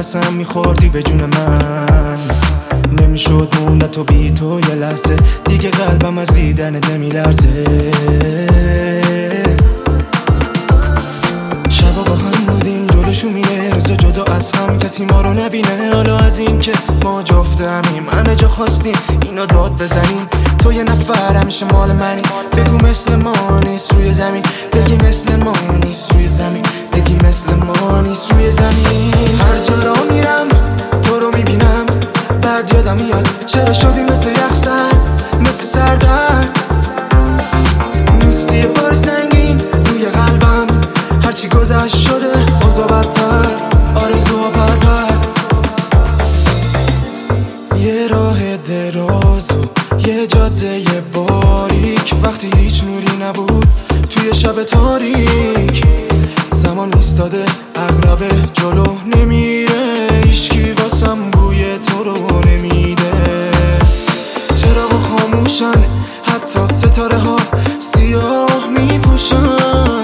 قسم میخوردی به جون من، نمیشد موند تو بی تو یه لحظه دیگه، قلبم از دیدنت نمیلرزه. شبا با هم بودیم جلوشو میره روزا جدا از هم، کسی ما رو نبینه. حالا از این که ما جفتمیم همه جا خواستیم اینا داد بزنیم، تو یه نفر همیشه مال منی. بگو مثل ما نیست روی زمین، بگی مثل ما نیست روی زمین، بگی مثل ما نیست روی زمین. هر جا را میرم تو رو میبینم، بعد یادم میاد چرا شدی مثل یخسر، مثل سردرد. نیستی یه بار سنگین روی قلبم، هرچی گذشت شده اوضاع بدتر، آرزوها پرپر. یه راه دراز و یه جاده باریک، وقتی هیچ نوری نبود توی شب تاریک. زمان ایستاده عقربه جلو نمیره، هیچکی واسم بوی تو رو نمیده. چرا با خاموشن حتی ستاره ها سیاه میپوشن،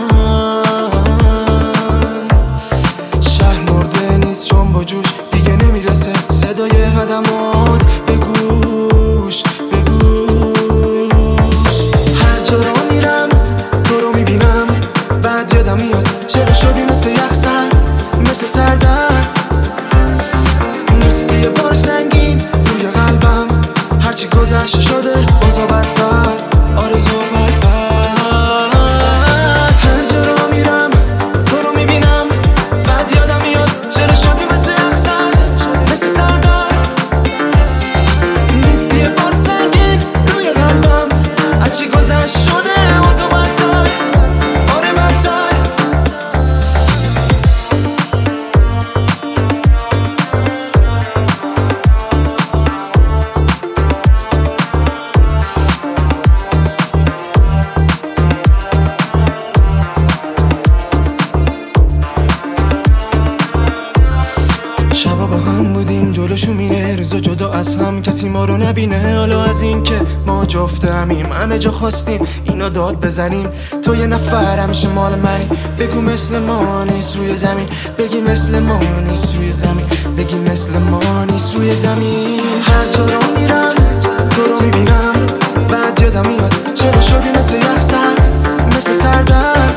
شهر مرده نیست چون با جوش دیگه نمیرسه صدای قدمات به گوش به گوش. هر جا را میرم تو رو میبینم، بعد یادم میاد چرا شدی مثل یخسر، مثل سردرد. نیستی یه بار سنگین روی قلبم، هرچی گذشت شده اوضاع بدتر، آرزو پرپر. هر جا را میرم تو رو میبینم، بعد یادم میاد چرا شدی مثل یخسر، مثل سردرد. نیستی یه بار سنگین روی قلبم، هرچی گذشت شده اوضاع بدتر، آره بدتر. شبا با هم بودیم جلوشو میره روزا جدا از هم، کسی ما رو نبینه. حالا از این که ما جفتمیم همه جا خواستیم اینا داد بزنیم، تو یه نفر همیشه مال منی. بگو مثل ما نیست روی زمین، بگی مثل ما نیست روی زمین، بگی مثل ما نیست روی زمین. هر جا رو میرم تو رو میبینم، بعد یادم میاد چرا شدی مثل یخسر، مثل سردرد.